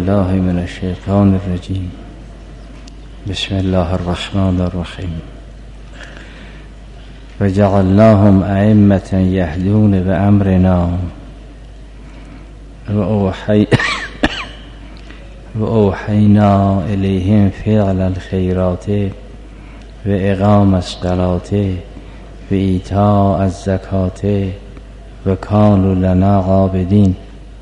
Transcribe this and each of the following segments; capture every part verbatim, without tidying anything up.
بالله من الشیطان الرجیم. بسم الله الرحمن الرحیم. وجعلناهم ائمة یهدون بأمرنا وأوحینا الیهم فعل الخیرات و اقام الصلاة و ایتاء الزکاة و کانوا لنا عابدین.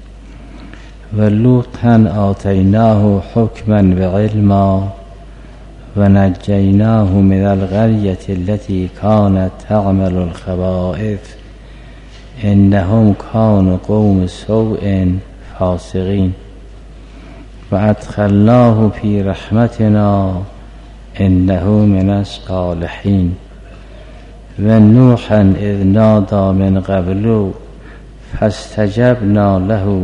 و لوطا آتیناه حکما و علما و نجیناه من القریة التي كانت تعمل الخبائث انهم كانوا قوم سوء فاسقین. و ادخلناه فی رحمتنا انه من الصالحین. و نوحا اذ نادى من قبل فاستجبنا له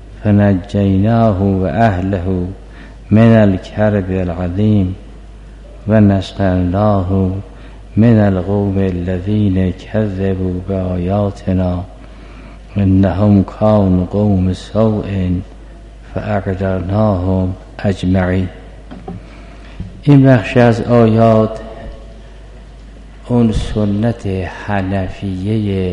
فنجیناه و اهله من الکرب العظیم و نصرناه من القوم الذین کذبوا بآیاتنا انهم كانوا قوم سوء فأغرقناهم اجمعین. این بخش از آیات اون سنت حنفیه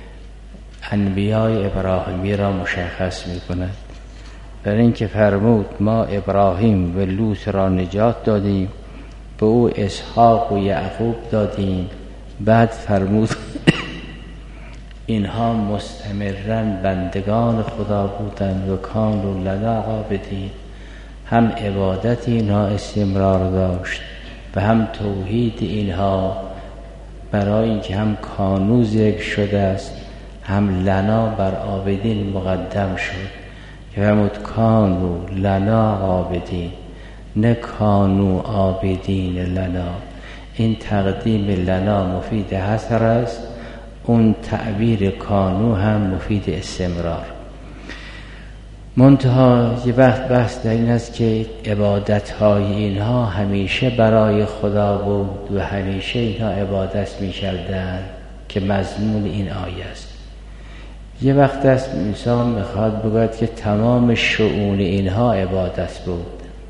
انبیاء ابراهیمی را مشخص می کند. برای اینکه فرمود ما ابراهیم و لوط را نجات دادیم، به او اسحاق و یعقوب دادیم. بعد فرمود اینها مستمرا بندگان خدا بودند و کانوا لنا عابدین. هم عبادت اینها استمرار داشت و هم توحید اینها، برای اینکه هم کانو ذکر شده است هم لنا بر عابدین مقدم شد که فرمود کانو لنا عابدین، نه کانو عابدین لنا. این تقدیم لنا مفید حصر است، اون تعبیر کانو هم مفید استمرار. منتها یه وقت بحث در این است که عبادت‌های اینها همیشه برای خدا بود و همیشه اینها عبادت می‌کردند که مضمون این آیه است. یه وقت است انسان میخواد بگوید که تمام شؤون اینها عبادت بود.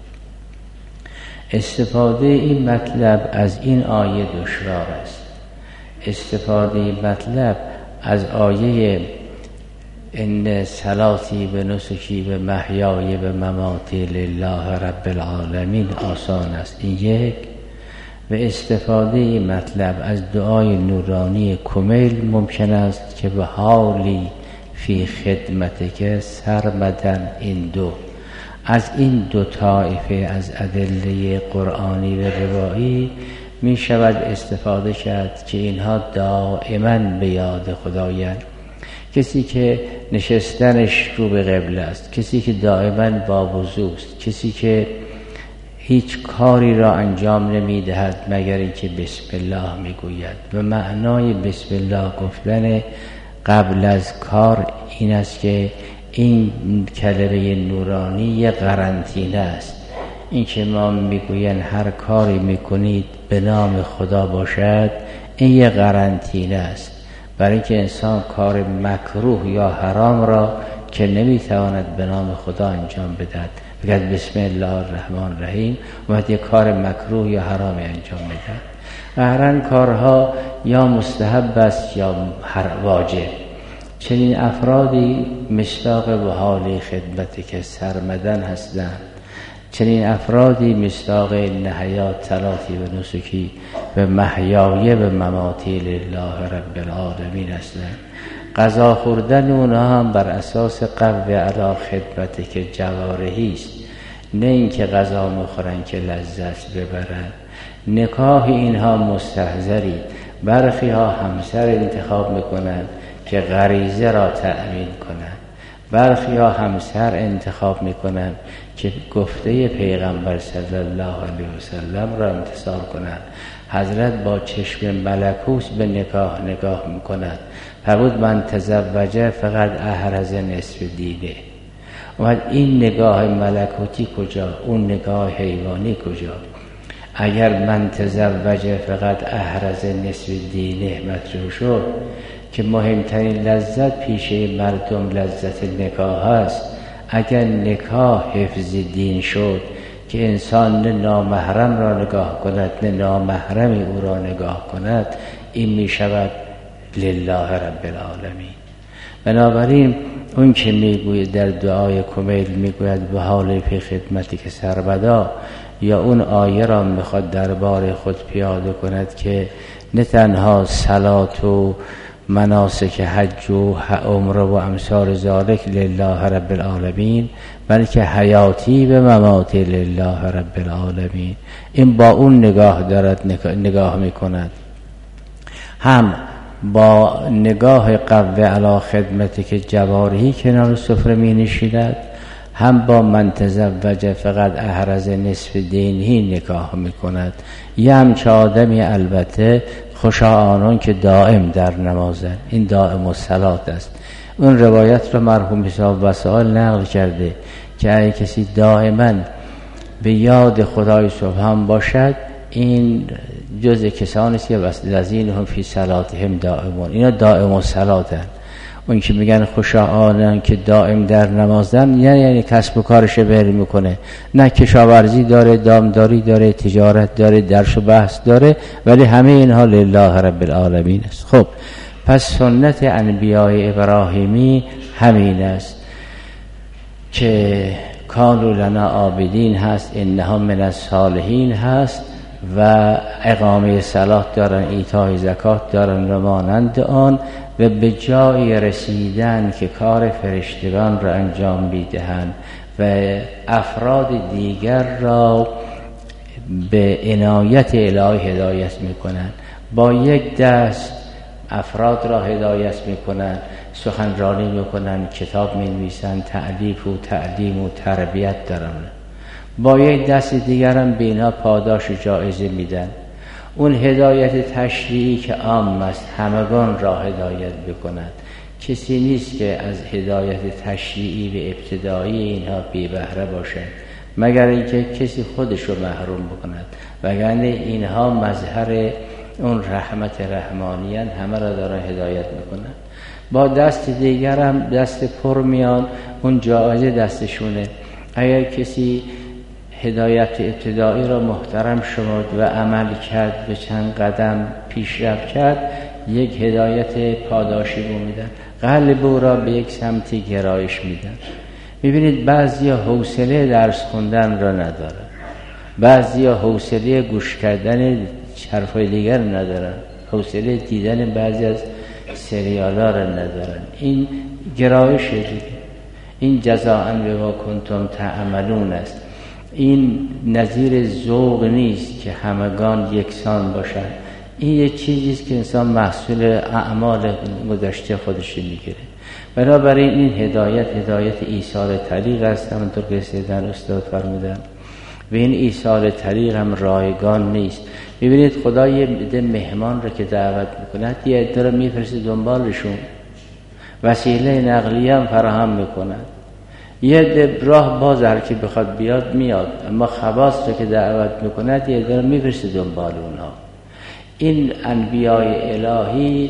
استفاده این مطلب از این آیه دشوار است. استفاده این مطلب از آیه ان صلاتی و نسکی و محیای و مماتی لله رب العالمین آسان است، این یک. و استفاده این مطلب از دعای نورانی کمیل ممکن است که به حالی فی خدمت که سرمدن. این دو از این دو طایفه از ادله قرآنی و روایی می شود استفاده کرد که اینها دائما به یاد خدایند. کسی که نشستنش رو به قبله است، کسی که دائما با وضو است، کسی که هیچ کاری را انجام نمی دهد مگر اینکه بسم الله می گوید. و معنای بسم الله گفتن قبل از کار این است که این کلمه نورانی یه قرنطینه است. این که ما میگوین هر کاری میکنید به نام خدا باشد، این یه قرنطینه است برای اینکه انسان کار مکروه یا حرام را که نمیتواند به نام خدا انجام بدهد بگید بسم الله الرحمن الرحیم و یه کار مکروه یا حرامی انجام بدهد. قهرن کارها یا مستحب است یا واجب. چنین افرادی مصداق و حالی خدمت که سرمدن هستند. چنین افرادی مصداق نهیات صلاتی و نسکی و محیای و مماتی لله رب العالمین هستند. غذا خوردن اونها هم بر اساس قبل علا خدمت که جوارحی است، نه اینکه غذا میخورن که لذت ببرن. نکاح اینها مستحضری. برخی ها همسر انتخاب میکنند که غریزه را تأمین کنند. برخی ها همسر انتخاب میکنند که گفته پیغمبر صلی الله علیه وسلم را امتثال کنند. حضرت با چشم ملکوت به نکاح نگاه میکنند. فرمود من تزوجه فقط احرز نصف دینه. اومد این نگاه ملکوتی کجا؟ اون نگاه حیوانی کجا؟ اگر من تزوجه فقط احرز نصف دینه مطرح شد که مهمترین لذت پیشه مردم لذت نکاح است، اگر نکاح حفظ دین شد که انسان نه نامحرم را نگاه کند نه نامحرم او را نگاه کند، این می شود لله رب العالمین. بنابراین اون که میگوید در دعای کمیل میگوید به حال فی خدمتی که سربدا، یا اون آیه را میخواد دربار خود پیاده کند که نه تنها صلات و مناسک حج و عمره و امثال ذالک لله رب العالمین، بلکه حیاتی به مماتی لله رب العالمین، این با اون نگاه دارد نگاه میکند. هم با نگاه قوه علی خدمتی که جوارحی کنار سفره می نشیند، هم با من تزوج فقط احرز نصف دینی نگاه می کند. یه همچه آدمی البته خوشا آنان که دائم در نمازن، این دائم الصلات است. اون روایت رو مرحوم حساب وسائل نقل کرده که اگه کسی دائما به یاد خدای سبحان باشد، این جز کسانی است که لذین هم فی صلاتهم دائمون، اینا دائم الصلاتن. اون که میگن خوشا آنان که دائم در نمازن، یعنی, یعنی کسب و کارش بر میکنه، نه کشاورزی داره، دامداری داره، تجارت داره، درس و بحث داره، ولی همه اینها لله رب العالمین است. خب پس سنت انبیاء ابراهیمی همین است که کانوا لنا عابدین هست، انهم من الصالحین هست و اقامه صلات دارن، ایتای زکات دارن و مانند آن، و به جای رسیدن که کار فرشتگان را انجام میدهند و افراد دیگر را به عنایت الهی هدایت میکنند. با یک دست افراد را هدایت میکنند، سخنرانی میکنند، کتاب مینویسند، تعلیف و تعلیم و تربیت دارند. با یک دست دیگر هم به اینها پاداش و جایزه میدن. اون هدایت تشریعی که عام است، همگان را هدایت بکند. کسی نیست که از هدایت تشریعی و ابتدایی اینها بی بهره باشد، مگر اینکه کسی خودش رو محروم بکند، وگرنه اینها مظهر اون رحمت رحمانیان، همه را دارن هدایت میکنن. با دست دیگر هم دست پر میان، اون جایزه دستشونه. اگر کسی هدایت ابتدایی را محترم شمرد و عمل کرد، به چند قدم پیشرفت کرد، یک هدایت پاداشی رو میدن، قلب او را به یک سمتی گرایش میدن. میبینید بعضی حوصله درس خوندن را ندارن، بعضی حوصله گوش کردن حرفای دیگر ندارن، حوصله دیدن بعضی از سریالا را ندارن. این گرایش دیگه، این جزاء بما کنتم تعملون است. این نظیر ذوق نیست که همگان یکسان باشند. این یک چیزی است که انسان محصول اعمال گذشته خودش میگیره. بنابراین این هدایت هدایت ایثار طریق است، همونطور که سیدنا استاد فرمودن، و این ایثار طریق هم رایگان نیست. میبینید خدا یه عده مهمان رو که دعوت میکنه، یه عده رو میفرسته دنبالشون، وسیله نقلیه هم فراهم میکنه، یه عده راه باز، هر کی بخواد بیاد میاد، اما خواص رو که دعوت میکنه یه عده رو میفرسته دنبال اونها. این انبیاء الهی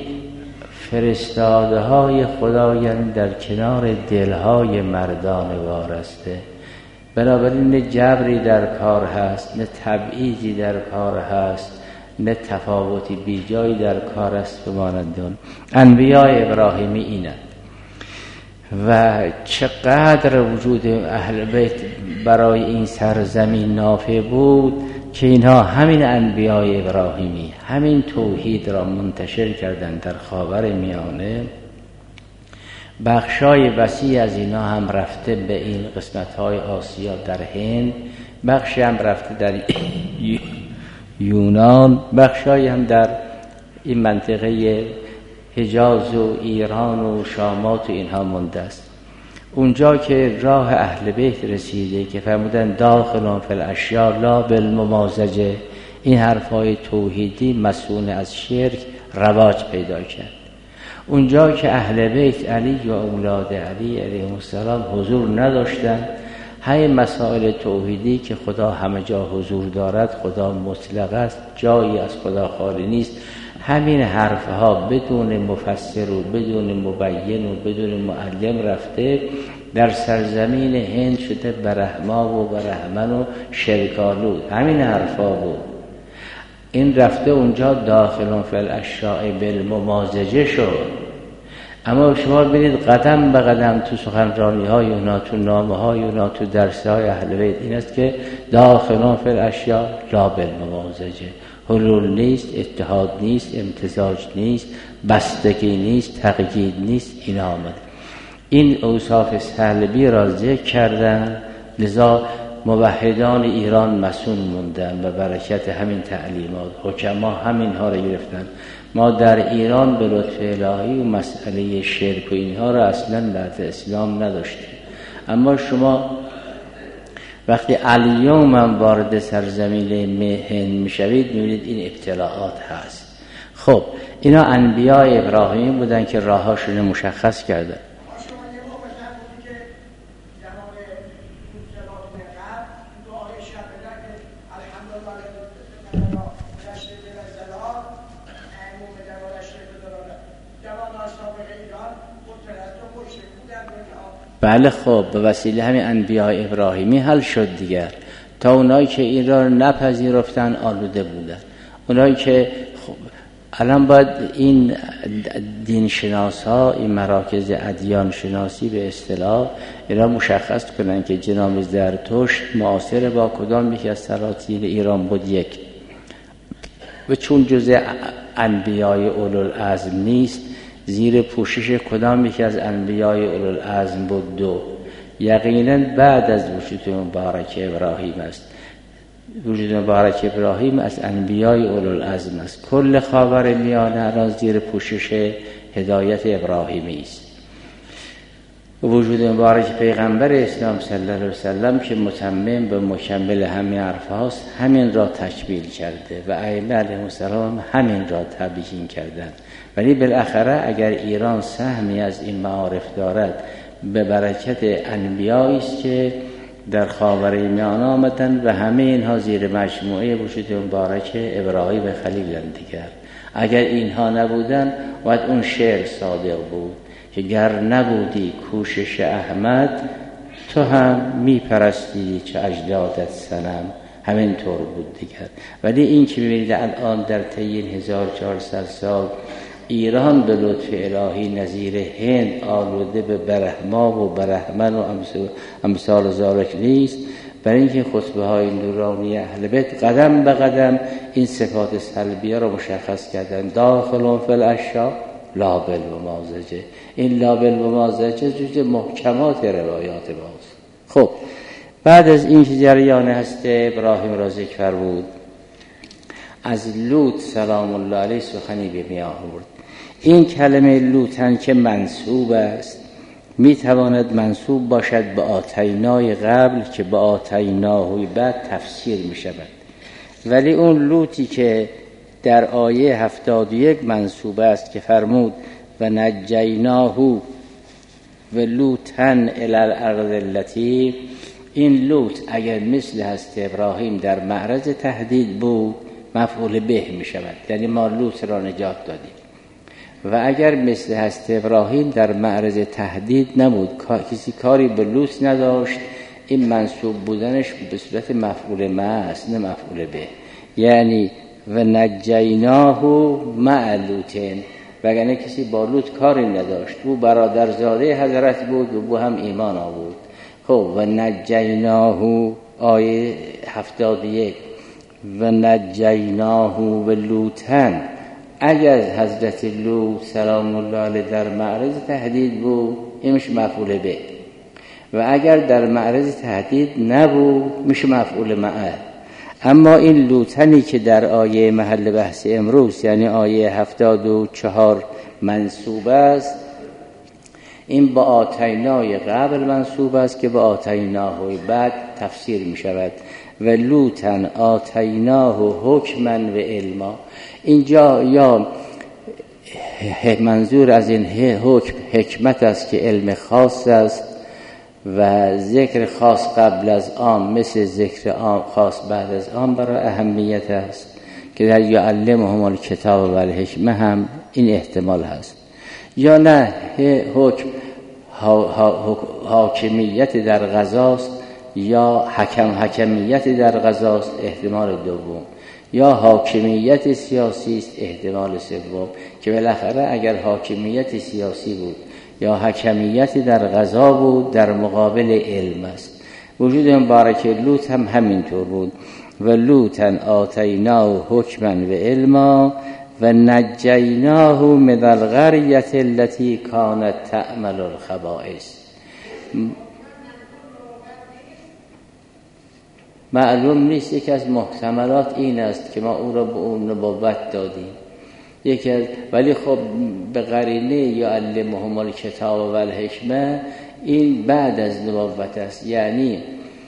فرستاده های خدایند در کنار دلهای مردان وارسته. بنابراین نه جبری در کار هست، نه تبعیضی در کار هست، نه تفاوتی بیجایی در کار است. بمانند اون انبیاء ابراهیمی اینند. و چقدر وجود اهل بیت برای این سرزمین نافع بود که اینها همین انبیاء ابراهیمی همین توحید را منتشر کردند در خاور میانه. بخشای وسیع از اینا هم رفته به این قسمت‌های آسیا در هند، بخشی هم رفته در یونان، بخشای هم در این منطقه حجاز و ایران و شامات و اینها مونده است. اونجا که راه اهل بیت رسیده که فرمودن داخلون فی الاشیاء لا بالممازجه، این حرفای توحیدی مسئول از شرک رواج پیدا کرد. اونجا که اهل بیت علی و اولاد علی علیهم السلام حضور نداشتن، همین مسائل توحیدی که خدا همه جا حضور دارد، خدا مطلق است، جایی از خدا خالی نیست، همین حرفها بدون مفسر و بدون مبین و بدون معلم رفته در سرزمین هند شده برهما و برهمن و شرکالود، همین حرفا بود. این رفته اونجا داخلون فی الاشیاء بالممازجه شد. اما شما ببینید قدم به قدم تو سخنرانی های اونا، تو نامه های اونا، تو درس های اهل بیت این است که داخلون فی الاشیاء لا بالممازجه، حلول نیست، اتحاد نیست، امتزاج نیست، بستگی نیست، تقیید نیست. این آمد این اوصاف سلبی را ذکر کردن، لذا موحدان ایران مسون موندن و برکت همین تعلیمات. حکما همین ها را گرفتن. ما در ایران به لطف الهی و مسئله شرک و اینها را اصلا بعد اسلام نداشتیم. اما شما وقتی الیوم هم وارد سرزمین هند میشوید میبینید این ابتلاعات هست. خب اینا انبیاء ابراهیمی بودن که راهاشون مشخص کردن. بله خب به وسیله همین انبیاء ابراهیمی حل شد دیگر. تا اونایی که این را نپذیرفتن آلوده بودن. اونایی که خب الان باید این دین شناس ها، این مراکز ادیان شناسی به اصطلاح اینا مشخص کنن که جناب زرتشت معاصر با کدام یکی از سلاطین ایران بود. یک و چون جزء انبیاء اولوالعزم نیست، زیر پوشش کدام یکی از انبیاء اولوالعزم بود؟ دو. یقینا بعد از وجود مبارک ابراهیم است. وجود مبارک ابراهیم از انبیاء اولوالعزم است. کل خاور میانه را زیر پوشش هدایت ابراهیمی است. وجود مبارک پیغمبر اسلام صلی الله علیه و سلم که متمم به مکمل همین حرف هاست، همین را تکمیل کرده و ائمه علیهم السلام همین را تبیین کردند. ولی بالاخره اگر ایران سهمی از این معارف دارد به برکت انبیایی است که در خاورمیانه آمدند و همه اینها زیر مجموعه وجود مبارک ابراهیم خلیل دیگر. اگر اینها نبودند باید اون شعر صادق بود که گر نبودی کوشش احمد، تو هم میپرستی چه اجدادت صنم. همین طور بود دیگر. ولی این که میبینید الان در طی این هزار و چهارصد سال ایران به لطف الهی نظیر هند آلوده به برهما و برهمن و امثال ذالک نیست، برای اینکه خطبه های نورانی اهل بیت قدم به قدم این صفات سلبیه را مشخص کردن. داخلون فی الاشیاء لا بالممازجه. این لا بالممازجه جزء محکمات روایات ماست. خب بعد از این که جریان هست ابراهیم را ذکر فرمود، از لوط سلام الله علیه سخنی به میان آورد. این کلمه لوطن که منصوب است میتواند منصوب باشد به آتینای قبل که به آتیناهوی بعد تفسیر میشود، ولی اون لوطی که در آیه هفتاد و یک منصوب است که فرمود و نجیناهو و لوطن الی الارض التي، این لوط اگر مثل هست ابراهیم در معرض تهدید بود مفعول به می شود، یعنی ما لوط را نجات دادیم. و اگر مثل هست ابراهیم در معرض تهدید نبود، کسی کاری به لوط نداشت، این منصوب بودنش به صورت مفعول ماست نه مفعول به. یعنی و نجیناه مع لوطن، وگرنه کسی با لوط کاری نداشت، او برادرزاده حضرت بود و او هم ایمان آورد. خب و نجیناه آیه هفتاد و یک و نجیناه و لوطن، اگر حضرت لوط سلام الله علیه در معرض تهدید بود این میشه مفعول به، و اگر در معرض تهدید نبود میشه مفعول معه. اما این لوطنی که در آیه محل بحث امروز یعنی آیه هفتاد و چهار منصوب است، این با آتینای قبل منصوب است که با آتیناه بعد تفسیر می شود. و لوطن آتیناه حکما و علما، اینجا یا منظور از این حکم حکمت است که علم خاص است و ذکر خاص قبل از آن مثل ذکر خاص بعد از آن برای اهمیت است که در یعلمهم الکتاب و الحکمه هم این احتمال هست. یا نه حکم حاکمیت در قضاست یا حکم حکمیت در قضاست، احتمال دوم، یا حاکمیت سیاسی است، احتمال سوم. که بالاخره اگر حاکمیت سیاسی بود یا حکمیت در قضا بود در مقابل علم است. وجود مبارک لوط هم همینطور بود. و لوطن آتیناه حکما و علما و نجیناه من القریة التي کانت تعمل الخبائث. معلوم نیست، یکی از محتملات این است که ما او را به اون نبوت دادیم، یکی از، ولی خب به قرینه یا علمهم الکتاب و الحکمه این بعد از نبوت است. یعنی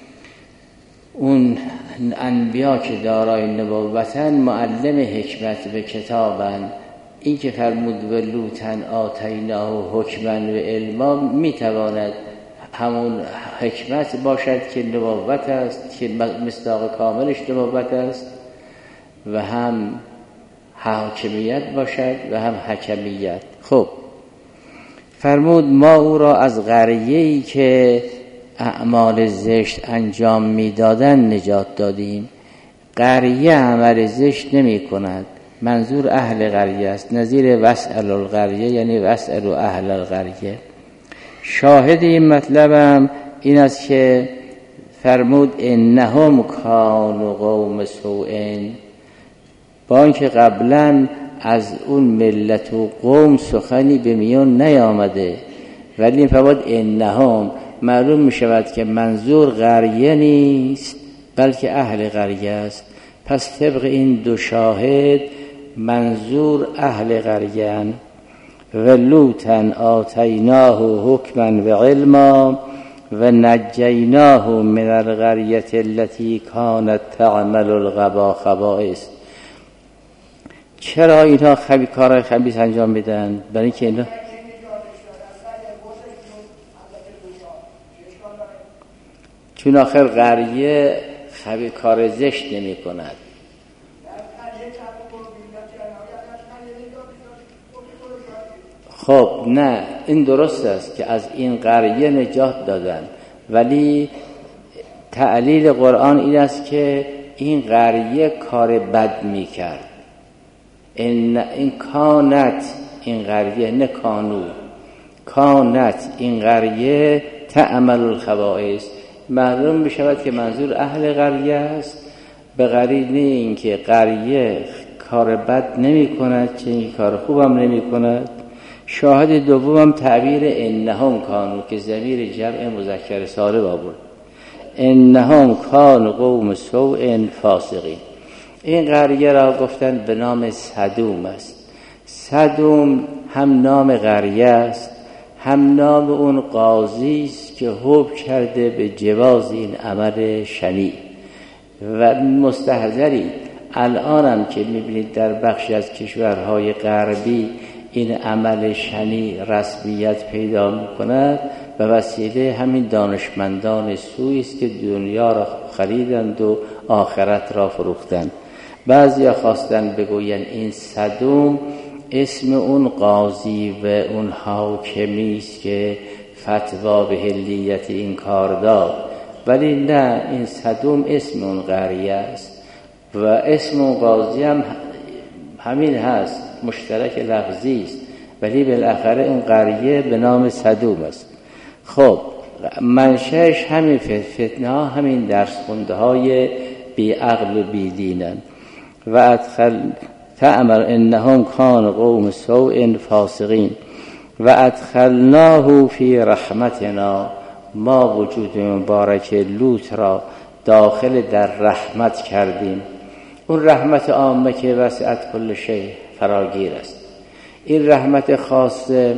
اون انبیا که دارای نبوتن معلم حکمت و کتابن. این که فرمود و لوطن آتیناه حکما و علما میتواند همون حکمت باشد که نبوت است، که مصداق کاملش نبوت است، و هم حاکمیت باشد و هم حکمیت. خب فرمود ما او را از قریه‌ای که اعمال زشت انجام میدادن نجات دادیم. قریه عمل زشت نمی کند، منظور اهل قریه است، نظیر واسأل القریه یعنی واسأل اهل القریه. شاهد این مطلبم این است که فرمود انهم کانوا قوم سوء، با اینکه قبلا از اون ملت و قوم سخنی به میان نیامده، ولی این فرمود انهم، معلوم می شود که منظور قریه نیست بلکه اهل قریه است. پس طبق این دو شاهد منظور اهل قریه اند. و لوطا آتیناه حکما و علما و نجیناه من القریة التي کانت تعمل الخبائث. چرا اینها خبی کارهای خبیث انجام میدن؟ برای اینکه اینا چون آخر قریه خبی کار زشت نمی کند. خب نه، این درست است که از این قریه نجات دادن، ولی تعلیل قرآن این است که این قریه کار بد می کرد. این, این کانت، این قریه نه کانو، کانت این قریه تعمل الخبائث. معلوم می شود که منظور اهل قریه است، به قرینه این که قریه کار بد نمی کند، چنین کار خوب هم نمی کند. شاهد دوم تعبیر انهم کانو که ضمیر جمع مذکر سالم آورد. انهم کانوا قوم سوء فاسقین. این قریه را گفتن به نام سدوم است. سدوم هم نام قریه است، هم نام اون قاضی است که حکم کرده به جواز این عمل شنیع و مستحضری. الان هم که میبینید در بخشی از کشورهای غربی این عمل شنیع رسمیت پیدا میکند به وسیله همین دانشمندان سوئی است که دنیا را خریدند و آخرت را فروختند. بعضیا خواستن بگوین این سدوم اسم اون قاضی و اون حاکمی است که فتوا به حلیت این کار داد، ولی نه، این سدوم اسم اون قریه است و اسم اون قاضی هم همین هست، مشترک لفظی است، ولی بالاخره اون قریه به نام سدوم است. خب منشأش همین فتنه ها، همین درس خونده های بی عقل و بی دینن. و ادخل تعمل انهم کان قوم سوء فاسقین و ادخلناه فی رحمتنا، ما وجود مبارک لوط را داخل در رحمت کردیم. اون رحمت عامه که وسعت کل شیء فراگیر است. این رحمت خاصه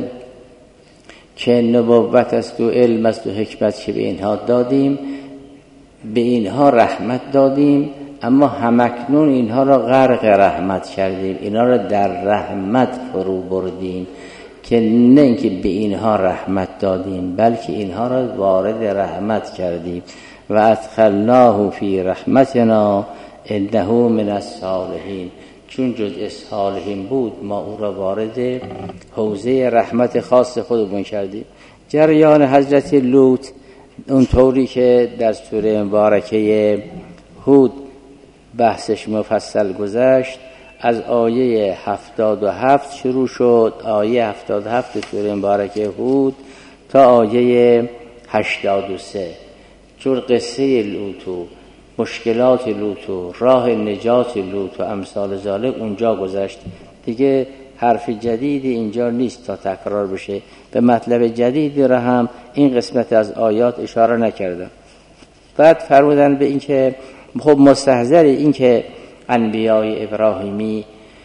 که نبوت است و علم است و حکمت که به اینها دادیم، به اینها رحمت دادیم، اما همکنون اینها را غرق رحمت کردیم، اینها را در رحمت فرو بردیم، که نه اینکه به اینها رحمت دادیم بلکه اینها را وارد رحمت کردیم. و ادخلناه فی رحمتنا انه من الصالحین، چون جزء صالحین بود ما او را وارد حوزه رحمت خاص خودمون کردیم. جریان حضرت لوط اونطوری که در سوره مبارکه هود بحثش مفصل گذشت، از آیه هفتاد و هفت شروع شد، آیه هفتاد و هفت سوره مبارکه هود تا آیه هشتاد و سه، چون قصه لوط و مشکلات لوط و راه نجات لوط و امثال ذالک اونجا گذشت دیگه. حرف جدیدی اینجا نیست تا تکرار بشه، به مطلب جدیدی را هم این قسمت از آیات اشاره نکردم. بعد فرمودن به این که خب مستحضر این که انبیای ابراهیمی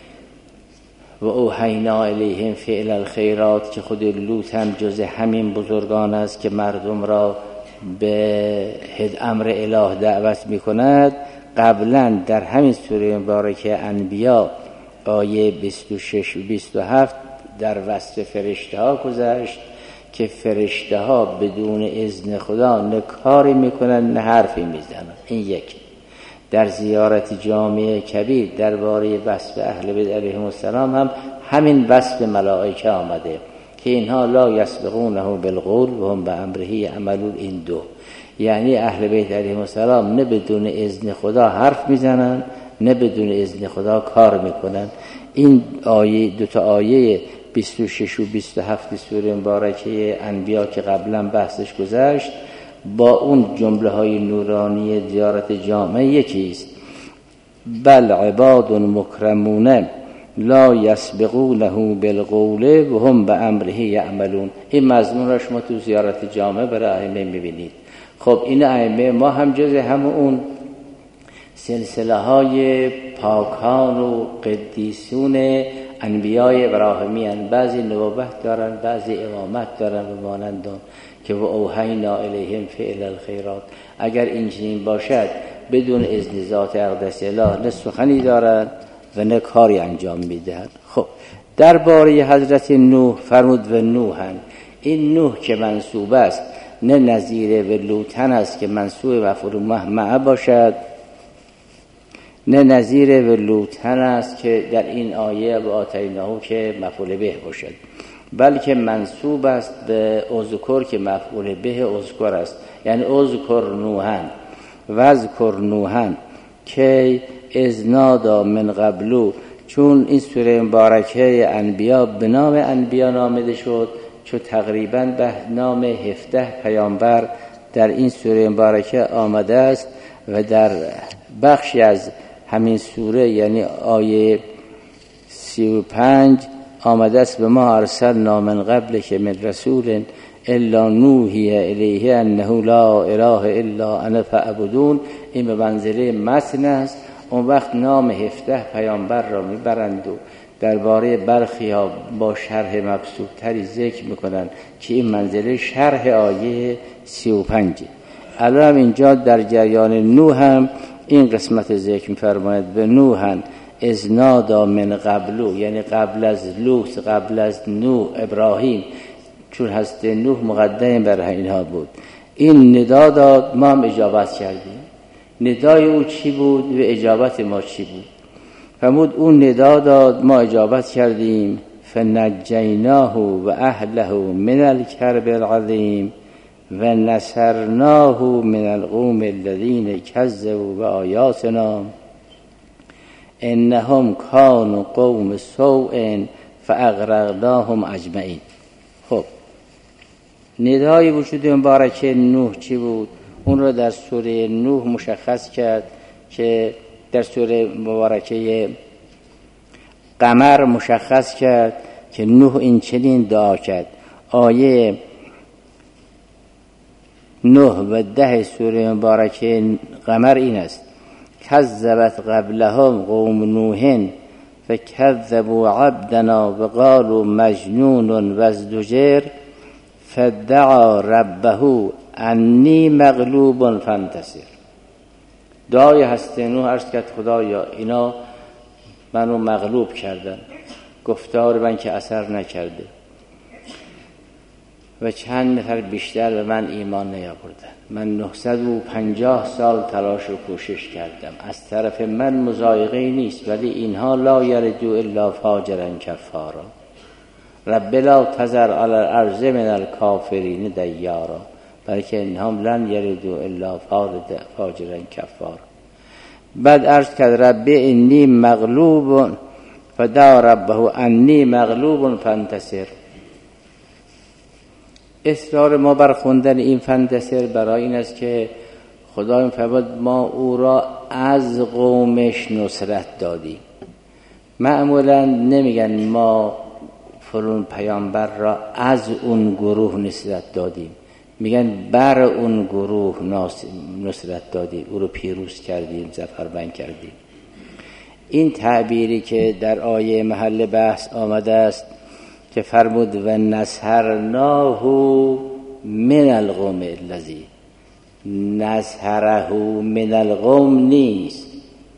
و اوحینا الیهم فعل الخیرات، که خود لوط هم جز همین بزرگان است که مردم را به هد امر اله دعوت میکند، قبلا در همین سوره مبارکه انبیا آیه بیست و شش و بیست و هفت در وصف فرشته ها گذشت که فرشته ها بدون اذن خدا نه کاری میکنن نه حرفی میزنن. این یک. در زیارت جامع کبیر درباره وصف اهل بیت علیهم السلام هم همین وصف ملائکه آمده که اینها لا یسبقونه بالقول و هم بامره یعملون. این دو یعنی اهل بیت علیهم السلام نه بدون اذن خدا حرف میزنن نه بدون اذن خدا کار میکنن. این آیه دو تا آیه بیست و شش و بیست و هفت سوره مبارکه انبیا که قبلا بحثش گذشت با اون جمله های نورانی زیارت جامعه یکیست. بل عباد مکرمون لا یسبقونه بالقول و هم بامره یعملون. این مضمون را شما تو زیارت جامعه برای ائمه میبینید. خب این ائمه ما هم جز هم اون سلسله های پاکان و قدیسون انبیای ابراهیمی هستند. بعضی نبوت دارن، بعضی امامت دارن و مانند اون که و اوحینا الیهم فعل الخیرات. اگر این چنین باشد بدون اذن ذات اقدس اله نه سخنی دارند و نه کاری انجام میدهند. خب درباره حضرت نوح فرمود و نوحن، این نوح که منصوب است نه نظیر و لوطن است که منصوب مفعول مع باشد، نه نظیر و لوطن است که در این آیه و آتیناهو که مفعول به باشد، بلکه منصوب است به اذکر که مفعول به اذکر است. یعنی اذکر نوحن و اذکر نوحن که اذنادا من قبلو، چون این سوره مبارکه انبیا به نام انبیا نامیده شد، چون تقریبا به نام هفده پیامبر در این سوره مبارکه آمده است و در بخشی از همین سوره یعنی آیه سی و پنج آمده است به ما ارسلنا من قبل که من رسول الا نوحی الیه انه لا اله الا انا فاعبدون. این به منزله متن است. اون وقت نام هفده پیامبر را میبرند و درباره برخی ها با شرح مبسوط تری ذکر میکنند که این منزله شرح آیه سی و پنج. الان اینجا در جریان نوح هم این قسمت ذکر می‌فرماید به نوحن ازنادا من قبلو، یعنی قبل از لوط، قبل از نوح ابراهیم، چون هست نوح مقدم بر اینها بود. این ندا داد، ما هم اجابت کردیم. ندای او چی بود و اجابت ما چی بود؟ فرمود اون ندا داد، ما اجابت کردیم. فنجیناه و اهله من الکرب العظیم و نصرناه من القوم الذین کذبوا بآیاتنا انهم کانوا قوم سوء فاغرقناهم اجمعین. خب ندای وجود مبارکه نوح چی بود؟ اون رو در سوره نوح مشخص کرد که در سوره مبارکه قمر مشخص کرد که نوح این چنین دعا کرد. آیه نه و ده سوره مبارکه قمر این است: کذبت قبلهم قوم نوح فکذبوا عبدنا وقالوا مجنون وازدجر فدعا ربه انی مغلوب فانتصر. دعای هست نوح عرض کرد خدایا اینا منو مغلوب کردن، گفتار من که اثر نکرده و چند نفر بیشتر به من ایمان نیاوردن. من نهصد و پنجاه سال تلاش و کوشش کردم، از طرف من مضایقه نیست، ولی اینها لا یرجو الا فاجرا کفارا. رب لا تذر علی الارض من الکافرین دیارا بلکه انهم لن یلدوا الا فاجرا کفارا. بعد عرض کرد رب انی مغلوب فدعا ربه انی مغلوب فانتصر. اصرار ما بر خوندن این فانتصر برای این است که خدای فرمود ما او را از قومش نصرت دادیم. معمولا نمیگن ما فلان پیامبر را از اون گروه نصرت دادیم، میگن بر اون گروه نصرت دادیم، او رو پیروز کردیم، ظفربند کردیم. این تعبیری که در آیه محل بحث آمده است که فرمود و نصرناه من القوم الذی، نصره من القوم نیست،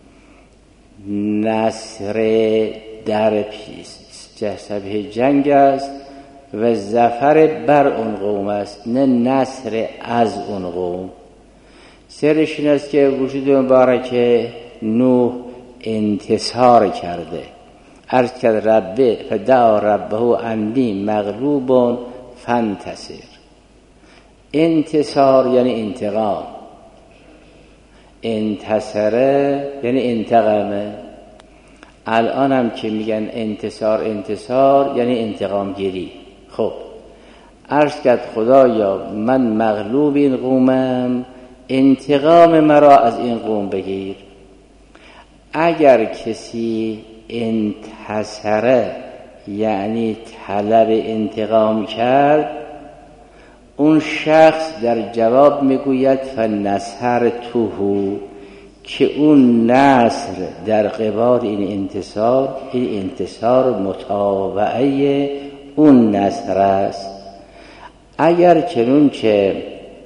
نصر در جسبه جنگ است و ظفر بر اون قوم است، نه نصر از اون قوم. سرش این است که وجود مبارک نوح انتصار کرده. عرض کرد ربه فدعا ربه انی مغلوب فانتصر. انتصار یعنی انتقام، انتصره یعنی انتقامه. الان هم که میگن انتصار انتصار یعنی انتقام گیری. خب عرض کرد خدایا من مغلوب این قومم، انتقام مرا از این قوم بگیر. اگر کسی انتصره یعنی طلب انتقام کرد، اون شخص در جواب میگوید فنصرته، که اون نصر در قبال این انتصار، این انتصار متابعه اون نصر است. اگر چنون که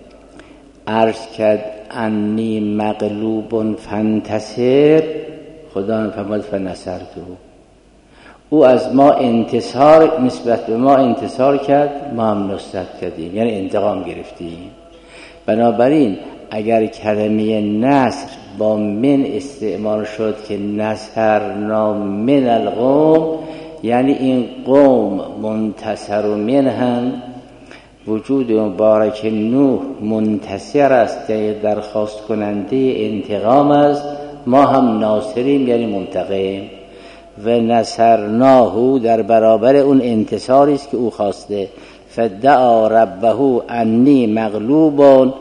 عرض کرد انی مغلوب فانتصر، خدا فرمود فنصرته، او از ما انتصار نسبت به ما انتصار کرد، ما هم نصرت کردیم، یعنی انتقام گرفتیم. بنابراین اگر کلمه نصر با من استعمال شد که نصرنا من القوم، یعنی این قوم منتصر منهم، وجود مبارک نوح منتصر است، یعنی درخواست کننده انتقام است، ما هم ناصریم یعنی منتقم. و نصرناه در برابر اون انتصاری است که او خواسته. فدعا ربه انی مغلوب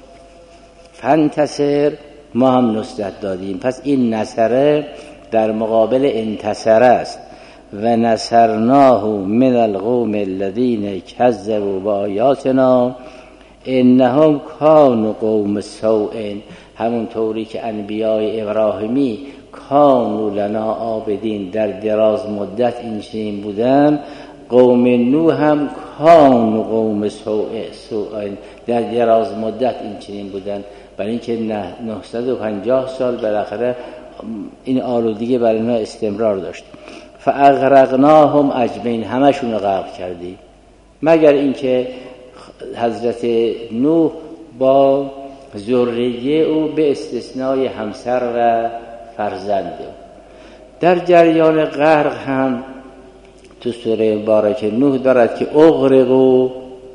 فانتصر، ما هم نصرت دادیم. پس این نصره در مقابل انتصر است. و نصرناه من القوم الذین کذبوا بآیاتنا انهم کانوا قوم سوء، همون طوری که انبیای ابراهیمی کانوا لنا عابدین در دراز مدت این چنین بودن، قوم نوح هم کانوا قوم سوء در دراز مدت این چنین بودن. برای اینکه نهصد و پنجاه سال بالاخره این آلودگی برای اینا استمرار داشت. فاغرقناهم اجمعین، همشون رو غرق کردی، مگر اینکه حضرت نوح با ذریه او به استثنای همسر و فرزند. در جریان غرق هم تو سوره مبارک نوح دارد که اغرقوا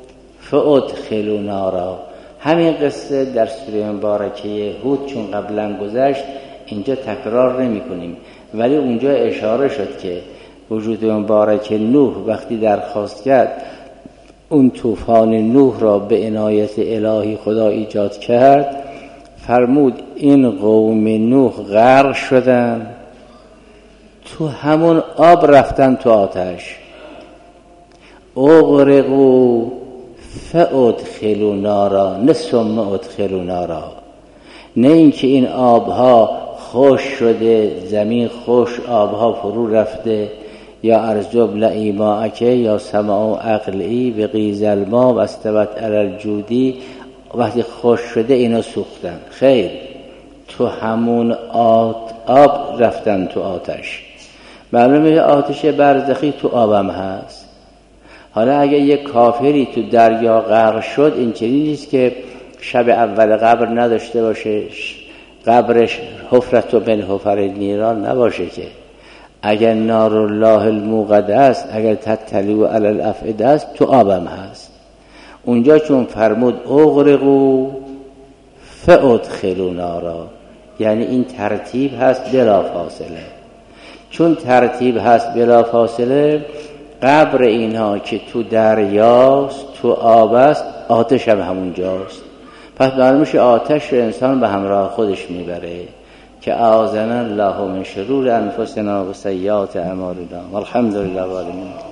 فادخلوا نارا. همین قصه در سوره مبارکه هود چون قبلا گذشت اینجا تکرار نمی کنیم، ولی اونجا اشاره شد که وجود مبارک نوح وقتی درخواست کرد اون طوفان نوح را به عنایت الهی خدا ایجاد کرد، فرمود این قوم نوح غرق شدن، تو همون آب رفتن تو آتش. اغرقوا فادخلوا نارا، نه ثم ادخلوا نارا، نه اینکه این آبها خوش شده، زمین خوش آبها فرو رفته، یا ارجب لئی ماءک یا سماء اقلعی و غیض الماء و استوت علی الجودی، وقتی خوش شده اینا سوختن. خیر، تو همون آب رفتن تو آتش. معلومه آتش برزخی تو آبم هست. حالا اگه یک کافری تو دریا غرق شد، این چنین نیست که شب اول قبر نداشته باشه، قبرش حفرت و بین حفر نیران نباشه، که اگر نار الله الموقد است، اگر تطلع علی الافئده است، تو آبم هست. اونجا چون فرمود اغرقوا فادخلوا نارا، یعنی این ترتیب هست بلا فاصله. چون ترتیب هست بلا فاصله، قبر اینها که تو دریاست، تو آب است، آتش هم همونجاست. پس معلومه آتش رو انسان به همراه خودش میبره. که اعاذنا الله من شرور انفسنا و سیئات اعمالنا والحمد لله رب العالمین.